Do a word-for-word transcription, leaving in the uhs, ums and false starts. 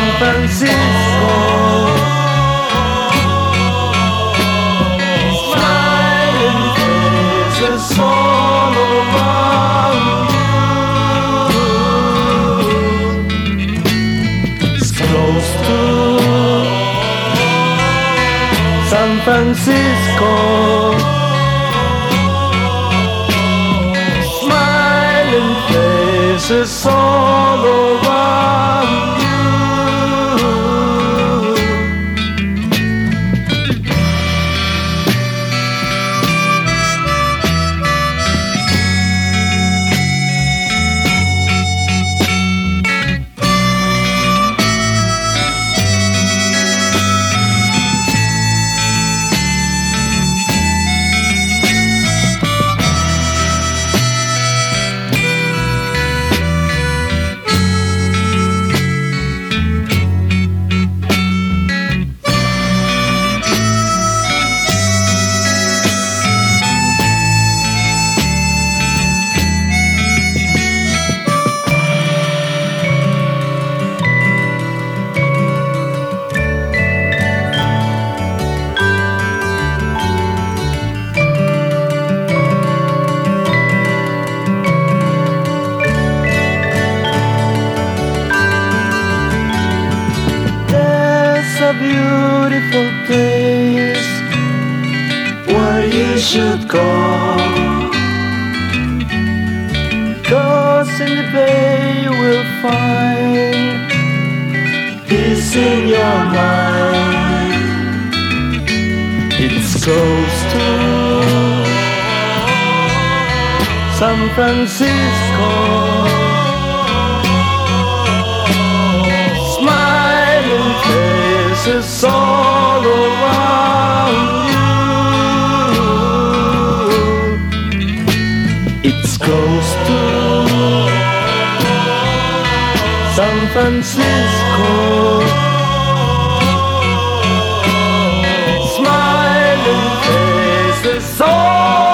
Francisco, smiling faces all around you. It's close to San Francisco, smiling faces all around you. A beautiful place where you should go, 'cause in the bay you will find peace in your mind. It's close to San Francisco, smiling faces all around you. It's close to San Francisco, smiling faces all